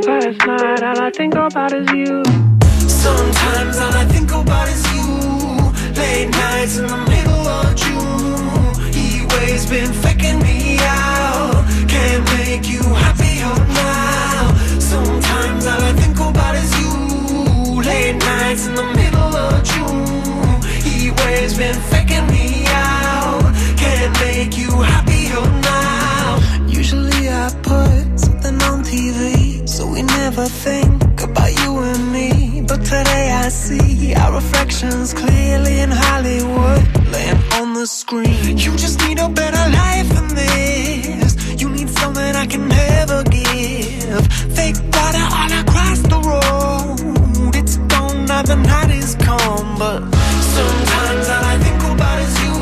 last night, all I think about is you. Sometimes all I think about is you. Late nights in the middle of June. He waves been faking me out. Can't make you happier now. Sometimes all I think about is you. Late nights in the middle of June. He waves been faking me out. Can't make you happier now. Usually I put something on TV, so we never think about you and me. But today I see our reflections clearly in Hollywood, laying on the screen. You just need a better life than this. You need something I can never give. Fake water all across the road. It's gone now, the night is come. But sometimes all I think about is you.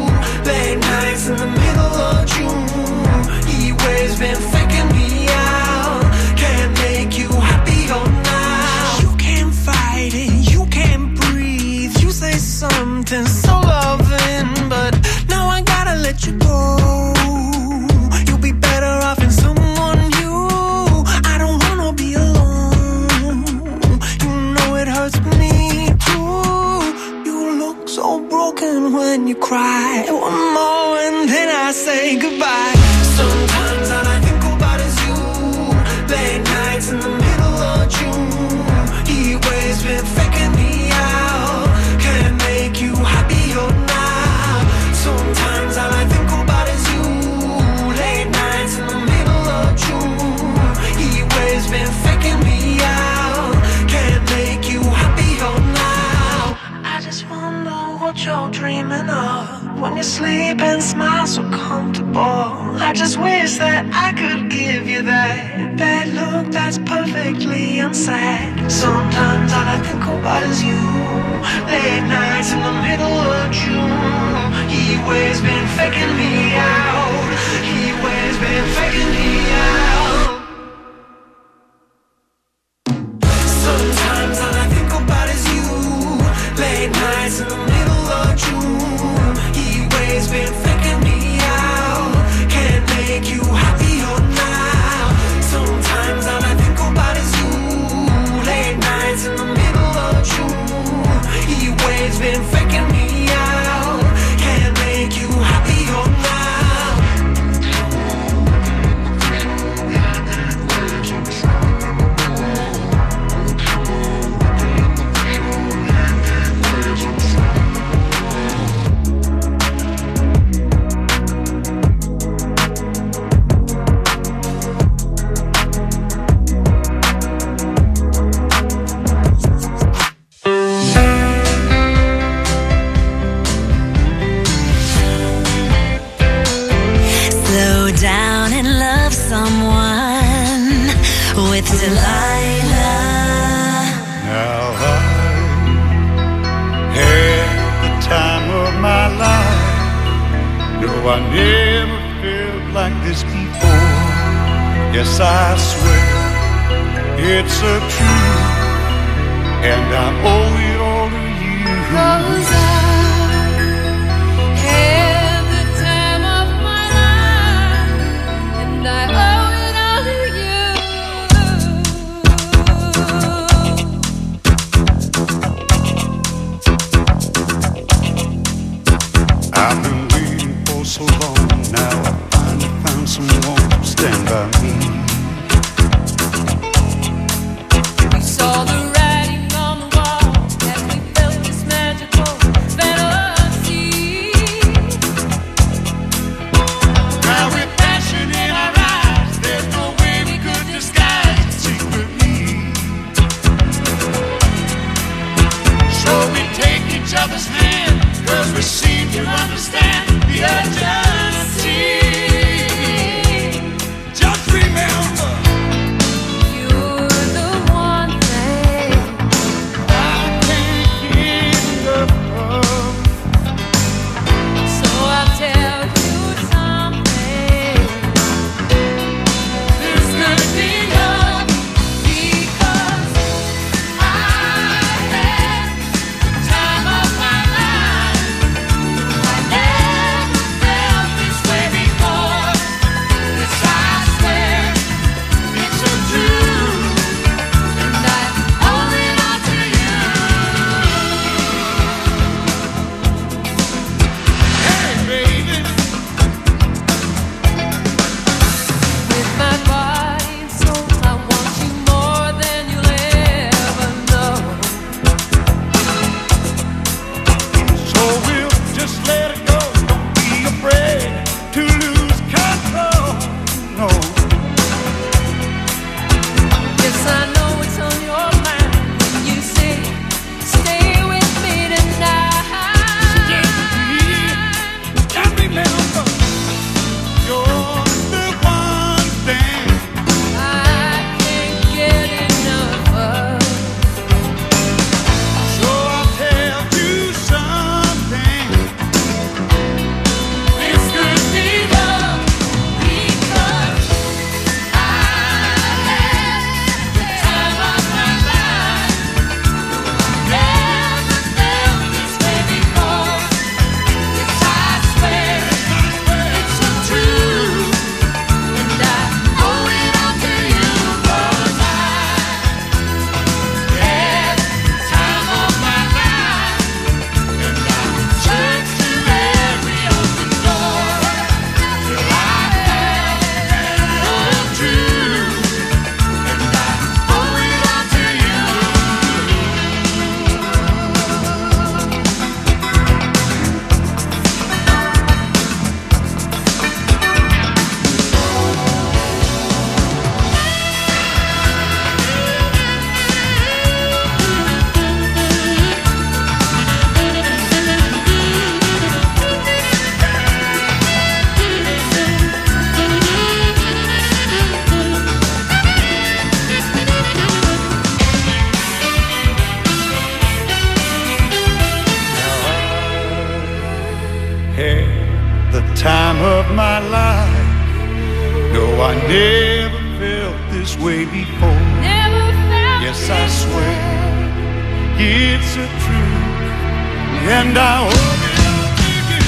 Late nights in the middle of June. He waves been faking me out. Can't make you happier now. You can't fight it, you can't breathe. You say something so loving, but now I gotta let you go. You'll be better off in someone new. I don't wanna be alone. You know it hurts me too. You look so broken when you cry. One more and then I say goodbye. Sometimes all I think about is you. Late nights in the middle of June. He waves been faking me out. Can't make you happier now. Sometimes all I think about is you. Late nights in the middle of June. He waves been faking me out. Can't make you happier now. I just wonder what you're dreaming of when you sleep and smile so comfortable. I just wish that I could give you that bad look that's perfectly unsaid. Sometimes all I think about is you. Late nights in the middle of June. He waves been faking me out. He waves been faking me out. Sometimes all I think about is you. Late nights in the middle of June. He waves been faking me out. Can't make you happier now. Sometimes all I think about is you. Late nights in the middle of June. He waves been faking me out. Can't make you happier now. Slow down and love someone with Delilah. Now I had the time of my life. No, I never felt like this before. Yes, I swear it's a truth, and I owe it all to you. 'Cause I had the time of my life, and I owe it all to you. I've been waiting for so long. Now I finally found someone to stand by me. We saw the writing on the wall as we felt this magical never felt this way before. Never felt Yes, I this swear way. it's a truth, and I hope it'll take you.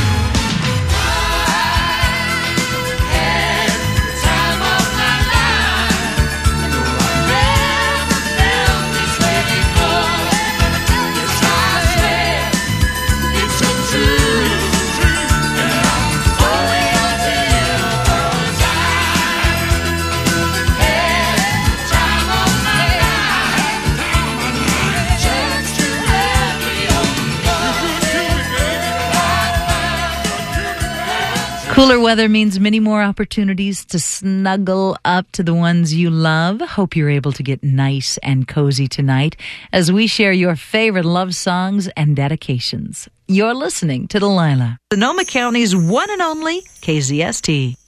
Had the time of my life. Never felt this way before. Yes, I swear it's a truth. And I'm going until you, 'cause I had the time of my life. Just to have you on. Cooler weather means many more opportunities to snuggle up to the ones you love. Hope you're able to get nice and cozy tonight as we share your favorite love songs and dedications. You're listening to Delilah, Sonoma County's one and only KZST.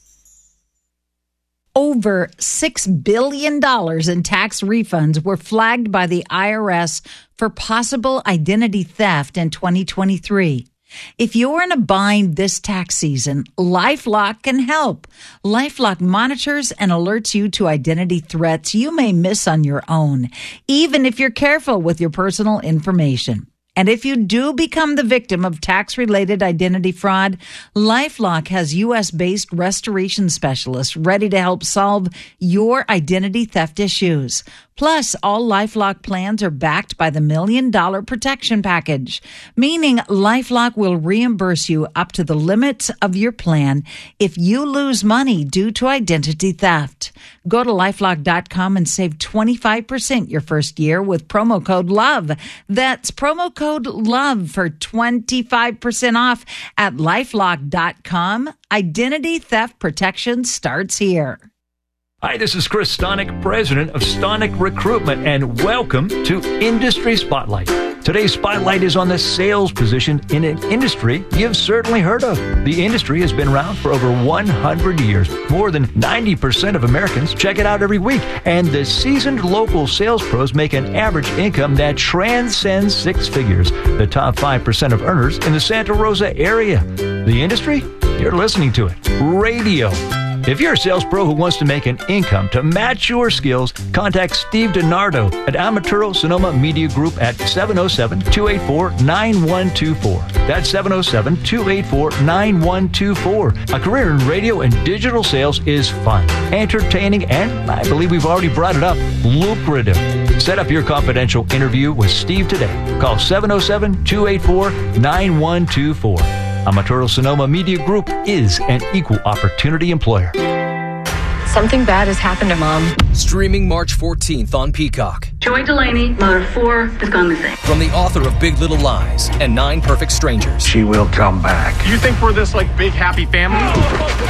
Over $6 billion in tax refunds were flagged by the IRS for possible identity theft in 2023. If you're in a bind this tax season, LifeLock can help. LifeLock monitors and alerts you to identity threats you may miss on your own, even if you're careful with your personal information. And if you do become the victim of tax-related identity fraud, LifeLock has U.S.-based restoration specialists ready to help solve your identity theft issues. Plus, all LifeLock plans are backed by the $1 Million Protection Package, meaning LifeLock will reimburse you up to the limits of your plan if you lose money due to identity theft. Go to LifeLock.com and save 25% your first year with promo code LOVE. That's promo code LOVE for 25% off at LifeLock.com. Identity theft protection starts here. Hi, this is Chris Stonick, president of Stonick Recruitment, and welcome to Industry Spotlight. Today's spotlight is on the sales position in an industry you've certainly heard of. The industry has been around for over 100 years. More than 90% of Americans check it out every week, and the seasoned local sales pros make an average income that transcends six figures. The top 5% of earners in the Santa Rosa area. The industry? You're listening to it. Radio. If you're a sales pro who wants to make an income to match your skills, contact Steve DiNardo at Amaturo Sonoma Media Group at 707-284-9124. That's 707-284-9124. A career in radio and digital sales is fun, entertaining, and I believe we've already brought it up, lucrative. Set up your confidential interview with Steve today. Call 707-284-9124. Amaturo Sonoma Media Group is an equal opportunity employer. Something bad has happened to Mom. Streaming March 14th on Peacock. Joy Delaney, mother of 4, has gone missing. From the author of Big Little Lies and 9 Perfect Strangers. She will come back. You think we're this, big, happy family? I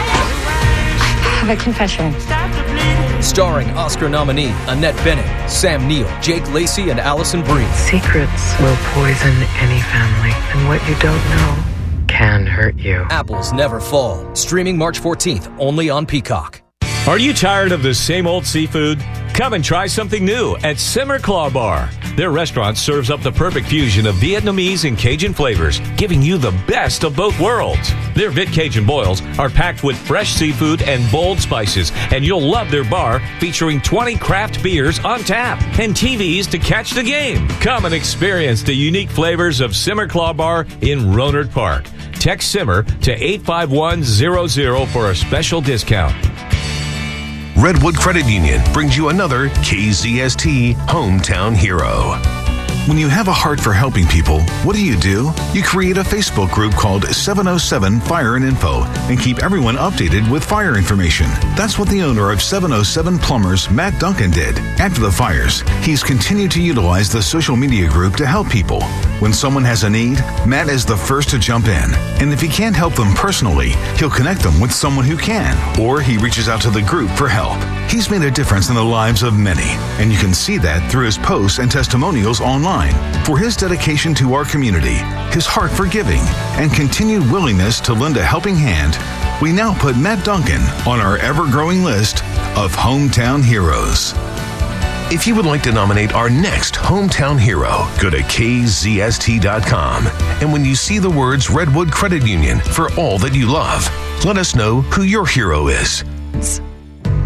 have a confession. Starring Oscar nominee Annette Bening, Sam Neill, Jake Lacey, and Allison Brie. Secrets will poison any family, and what you don't know can hurt you. Apples Never Fall. Streaming March 14th, only on Peacock. Are you tired of the same old seafood? Come and try something new at Simmer Claw Bar. Their restaurant serves up the perfect fusion of Vietnamese and Cajun flavors, giving you the best of both worlds. Their Vit Cajun boils are packed with fresh seafood and bold spices, and you'll love their bar featuring 20 craft beers on tap and TVs to catch the game. Come and experience the unique flavors of Simmer Claw Bar in Rohnert Park. Text Simmer to 85100 for a special discount. Redwood Credit Union brings you another KZST Hometown Hero. When you have a heart for helping people, what do? You create a Facebook group called 707 Fire and Info and keep everyone updated with fire information. That's what the owner of 707 Plumbers, Matt Duncan, did. After the fires, he's continued to utilize the social media group to help people. When someone has a need, Matt is the first to jump in. And if he can't help them personally, he'll connect them with someone who can, or he reaches out to the group for help. He's made a difference in the lives of many, and you can see that through his posts and testimonials online. For his dedication to our community, his heart for giving, and continued willingness to lend a helping hand, we now put Matt Duncan on our ever-growing list of Hometown Heroes. If you would like to nominate our next Hometown Hero, go to kzst.com. And when you see the words Redwood Credit Union for all that you love, let us know who your hero is.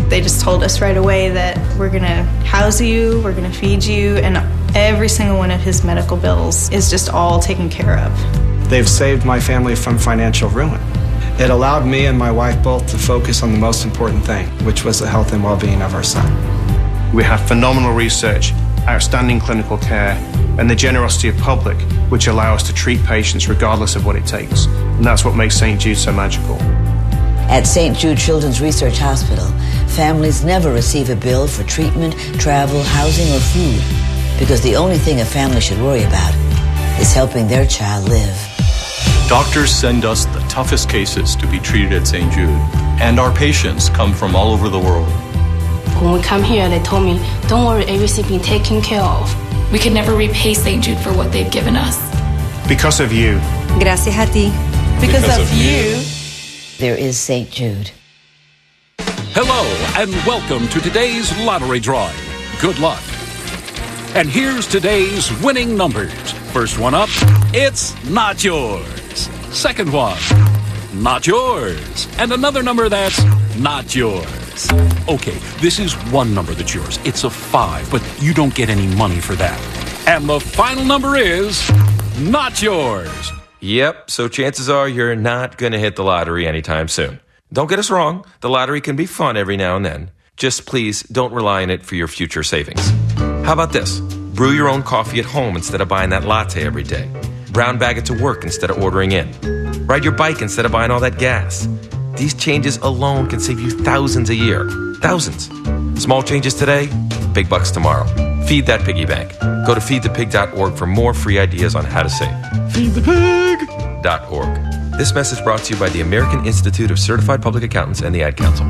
They just told us right away that we're going to house you, we're going to feed you, and every single one of his medical bills is just all taken care of. They've saved my family from financial ruin. It allowed me and my wife both to focus on the most important thing, which was the health and well-being of our son. We have phenomenal research, outstanding clinical care, and the generosity of public, which allow us to treat patients regardless of what it takes. And that's what makes St. Jude so magical. At St. Jude Children's Research Hospital, families never receive a bill for treatment, travel, housing, or food, because the only thing a family should worry about is helping their child live. Doctors send us the toughest cases to be treated at St. Jude, and our patients come from all over the world. When we come here, they told me, don't worry, everything's been taken care of. We could never repay St. Jude for what they've given us. Because of you. Gracias a ti. Because of you. There is St. Jude. Hello, and welcome to today's lottery drawing. Good luck. And here's today's winning numbers. First one up, it's not yours. Second one, not yours. And another number that's not yours. Okay, this is one number that's yours. It's a 5, but you don't get any money for that. And the final number is not yours. Yep, so chances are you're not going to hit the lottery anytime soon. Don't get us wrong, the lottery can be fun every now and then. Just please don't rely on it for your future savings. How about this? Brew your own coffee at home instead of buying that latte every day. Brown bag it to work instead of ordering in. Ride your bike instead of buying all that gas. These changes alone can save you thousands a year. Thousands. Small changes today, big bucks tomorrow. Feed that piggy bank. Go to feedthepig.org for more free ideas on how to save. Feedthepig.org. This message brought to you by the American Institute of Certified Public Accountants and the Ad Council.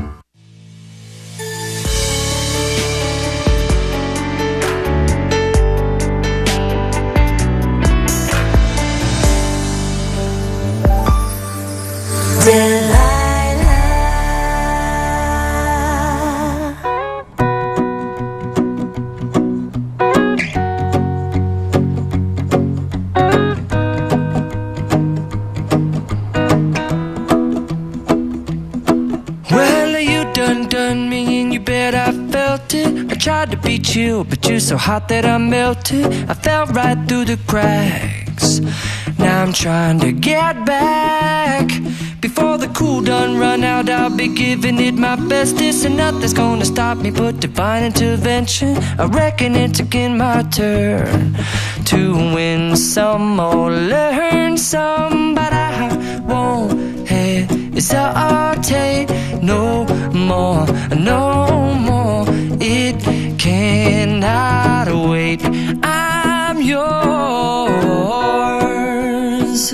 Tried to beat you, but you're so hot that I melted. I fell right through the cracks. Now I'm trying to get back. Before the cool done run out, I'll be giving it my bestest, and nothing's gonna stop me but divine intervention. I reckon it's again my turn to win some or learn some, but I won't hesitate no more, no more. It cannot wait. I'm yours.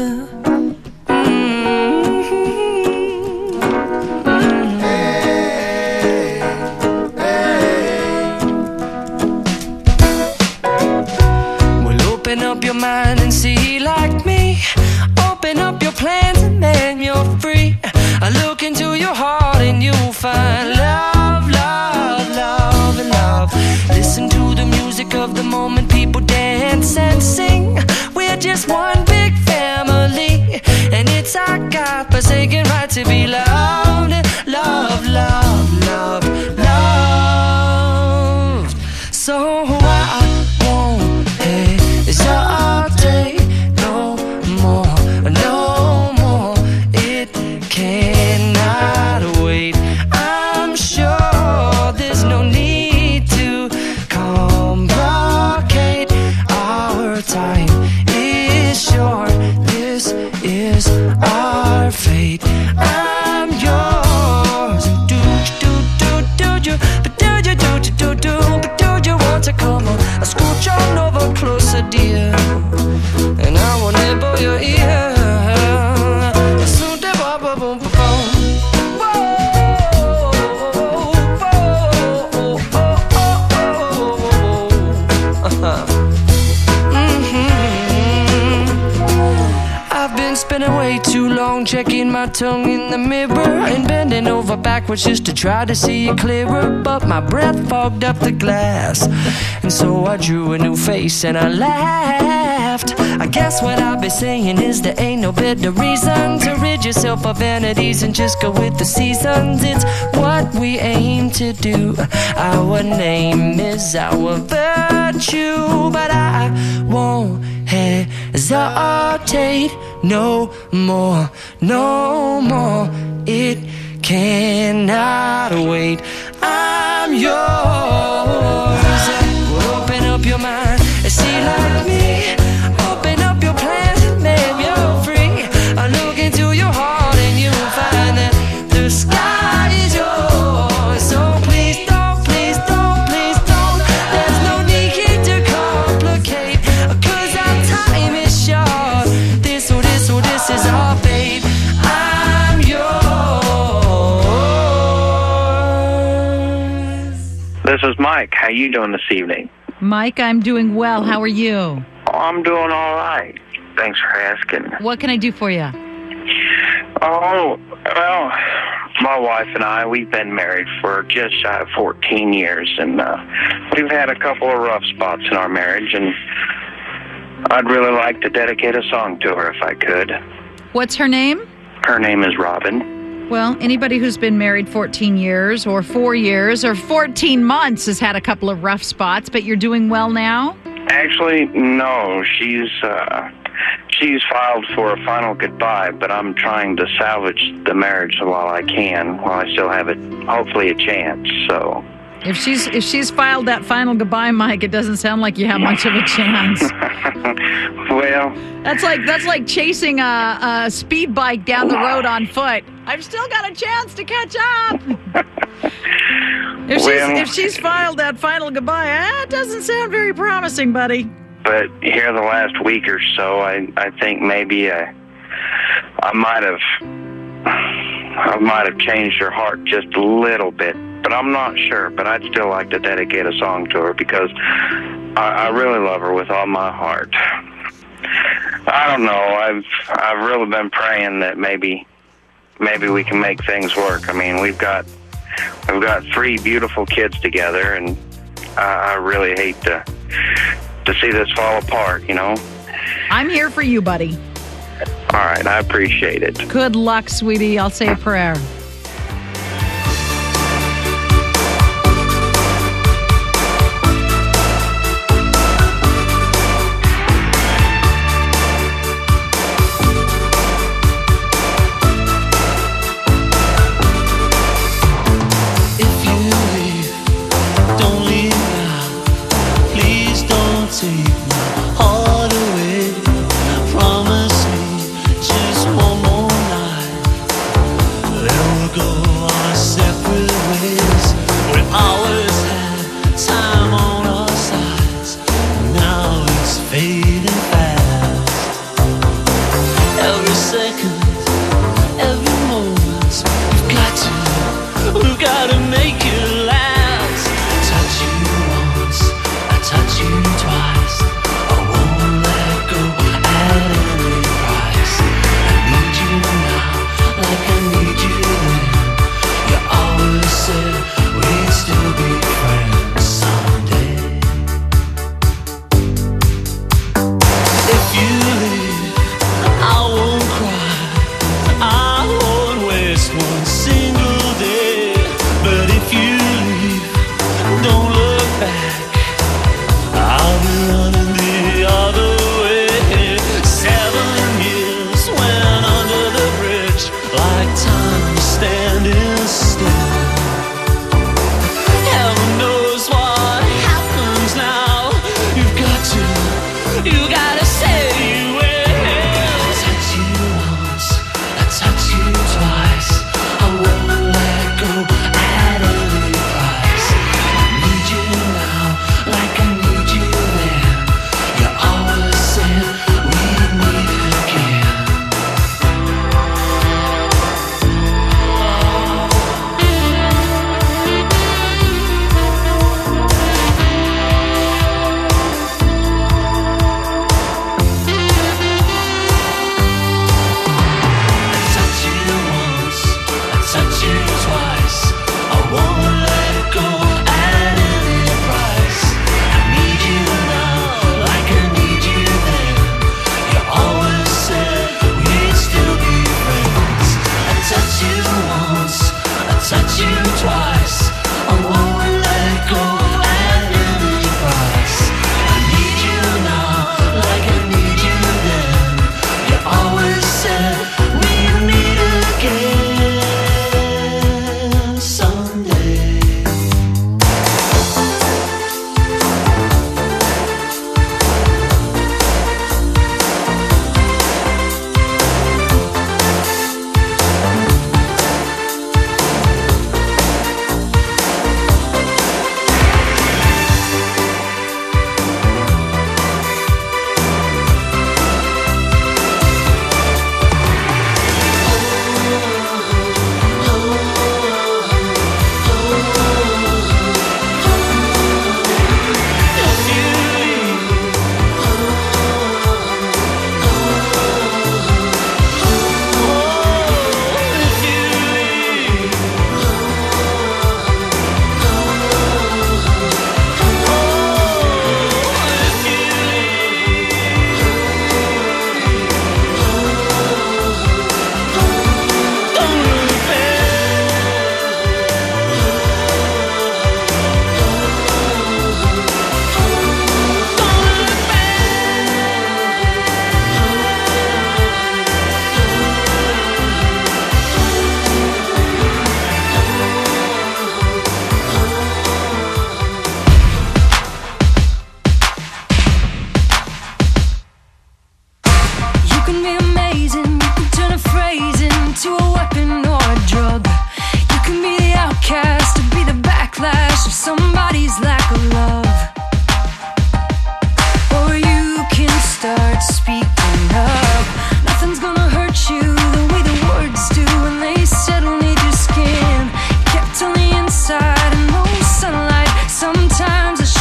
Well, open up your mind and see like me. Open up your plans and then you're free. I look into your heart and you'll find love, love, love, and love. Listen to the music of the moment, people dance and sing. We're just one big family, and it's our God-forsaken right to be loved, love, love, love, loved. So I won't hesitate no more, no more. It cannot wait. I'm sure there's no need to complicate. Our time is short. This is our fate. I'm yours. long, checking my tongue in the mirror and bending over backwards just to try to see it clearer. But my breath fogged up the glass, and so I drew a new face and I laughed. I guess what I'll be saying is there ain't no better reason to rid yourself of vanities and just go with the seasons. It's what we aim to do. Our name is our virtue, but I won't hesitate no more, no more. It cannot wait. I'm yours. Open up your mind and see like me. Open up your plans and name you're free. I look into your heart and you'll find that the sky is yours. So please don't, please don't, please don't. There's no need to complicate, 'cause our time is short. This is our fate. I'm yours. This is Mike. How you doing this evening? Mike, I'm doing well. How are you? Oh, I'm doing all right. Thanks for asking. What can I do for you? Oh, well, my wife and I, we've been married for just shy of 14 years, and we've had a couple of rough spots in our marriage, and I'd really like to dedicate a song to her if I could. What's her name? Her name is Robin. Well, anybody who's been married 14 years or 4 years or 14 months has had a couple of rough spots, but you're doing well now? Actually, no. She's filed for a final goodbye, but I'm trying to salvage the marriage while I can, while I still have hopefully a chance, so... If she's filed that final goodbye, Mike, it doesn't sound like you have much of a chance. Well, that's like chasing a speed bike down the road on foot. I've still got a chance to catch up. If she's filed that final goodbye, it doesn't sound very promising, buddy. But here the last week or so, I think maybe I might have changed her heart just a little bit. But I'm not sure, but I'd still like to dedicate a song to her because I really love her with all my heart. I don't know. I've really been praying that maybe we can make things work. I mean, we've got 3 beautiful kids together, and I really hate to see this fall apart, you know? I'm here for you, buddy. All right, I appreciate it. Good luck, sweetie. I'll say a prayer. Promise me just one more night.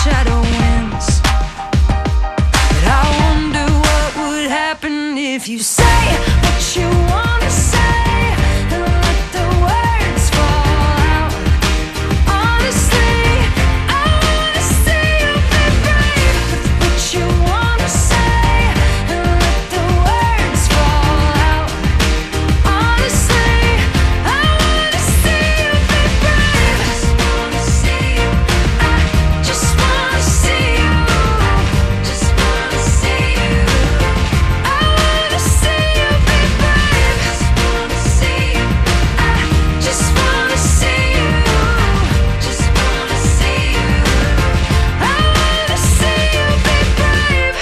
shadow wins. But I wonder what would happen if you say what you want to say and let the words fall out. Honestly, I want to see you be brave with what you want to say and let the words fall out. Honestly, I want to see you be brave. I just want to see you. Just want to see you. I want to see you be brave. Just want to see you. I just want to see you. I want to see you be brave.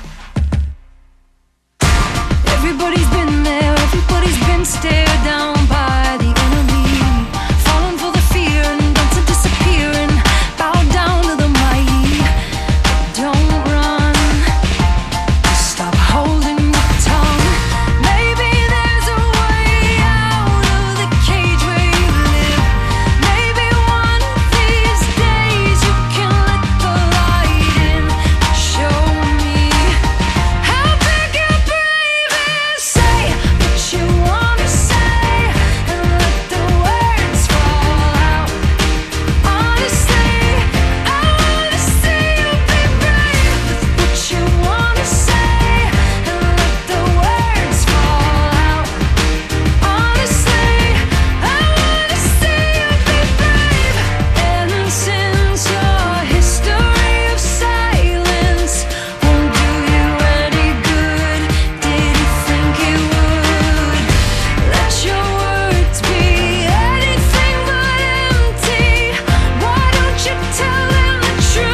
Everybody's been there, everybody's been stared down by the enemy, falling for the fear and dancing, disappearing, bow down to the mighty. Don't run, stop holding your tongue. Maybe there's a way out of the cage where you live. Maybe one of these days you can let the light in. Show me how big your brave is. Say what you want to say and let the words fall out. Honestly, I want to see you be brave with what you want to say and let the words fall out. Honestly, I want to see you be brave. And since your history of silence won't do you any good, did you think it would? Let your words be anything but empty. Why don't you tell them the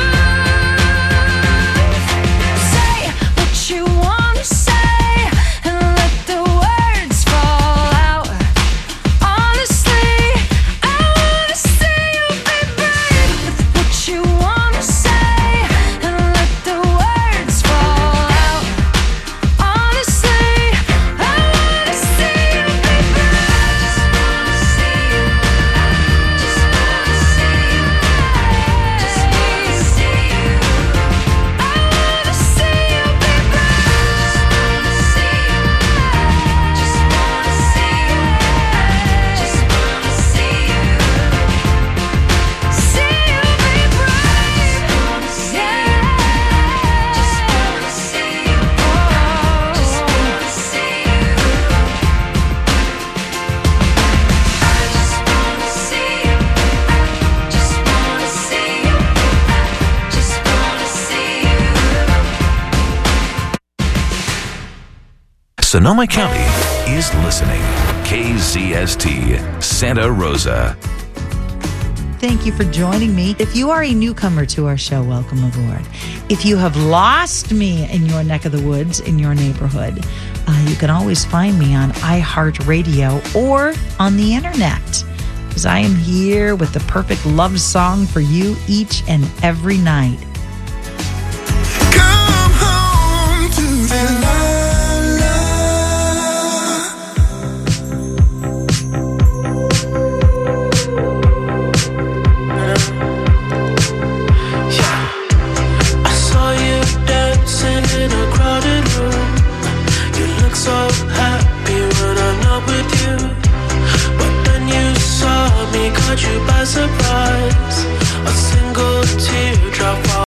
truth? Say what you want to say and let the words fall out. Honestly, I want to see you be brave with what you want to say and let the words fall out. Honestly, I want to see you be brave. Just want to see you. Just want to see you. Just want to see you. I want to see you be brave. Just want to see you. Just want to see you. See you be brave. Yeah. Just want to see you. Just want to see you. I just want to see you. Just want to see you. Just want to see you. Sonoma County is listening. KZST, Santa Rosa. Thank you for joining me. If you are a newcomer to our show, welcome aboard. If you have lost me in your neck of the woods, in your neighborhood, you can always find me on iHeartRadio or on the internet, because I am here with the perfect love song for you each and every night.